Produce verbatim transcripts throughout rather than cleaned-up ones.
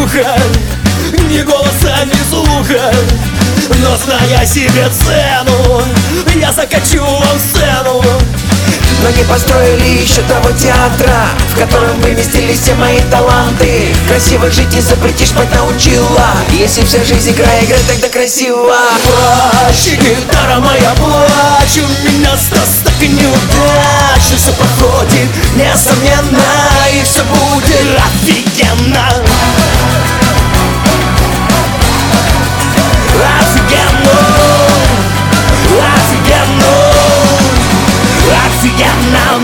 слуха, ни голоса, ни звука. Но зная себе цену, я закачу вам сцену. Но не построили еще того театра, в котором вместились все мои таланты. Красиво жить не запретишь, мать научила. Если вся жизнь игра, играй тогда красиво. Плачь, гитара моя, плачь. У меня Стас так и неудач. Все проходит, несомненно, и все будет офигенно. Офигенно, офигенно, офигенно.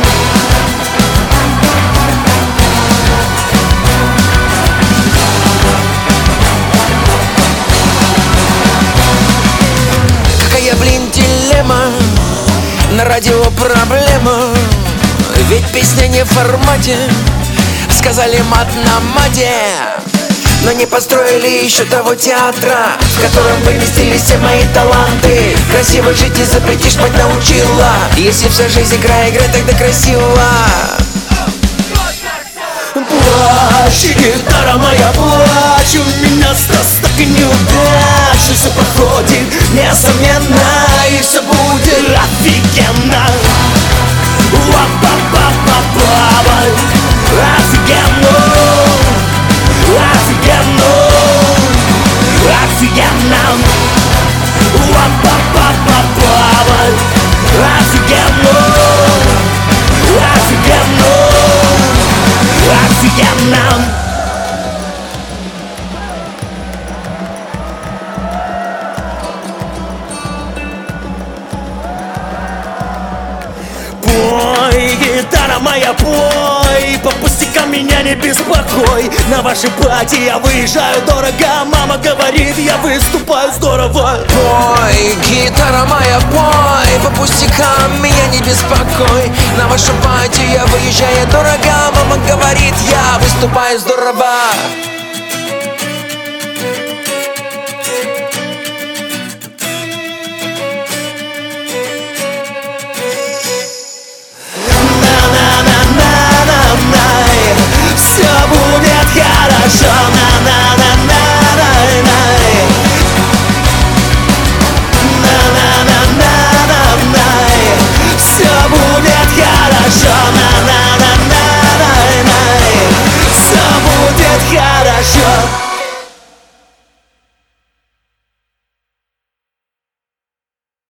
Какая, блин, дилемма, на радио проблема. Ведь песня не в формате, сказали мат на мате. Но не построили еще того театра, в котором вместились все мои таланты. Красиво жить не запретишь, мать научила. Если вся жизнь игра, играй тогда красиво. Плачь, гитара моя, плачь. У меня Стас так и неудач. Все проходит, несомненно, и все будет офигенно. Ла-па-па-па-па-па. Офигенно, офигенно, офигенно. Ла-па-па-па-па-па. Офигенно, офигенно, офигенно. Пой, гитара моя, пой. По пустякам меня не беспокой. На вашей пати я выезжаю дорого. Мама говорит, я выступаю здорово. Пой, гитара моя, пой. По пустякам меня не беспокой. На вашем пати я выезжаю дорого. Мама говорит, я выступаю здорово.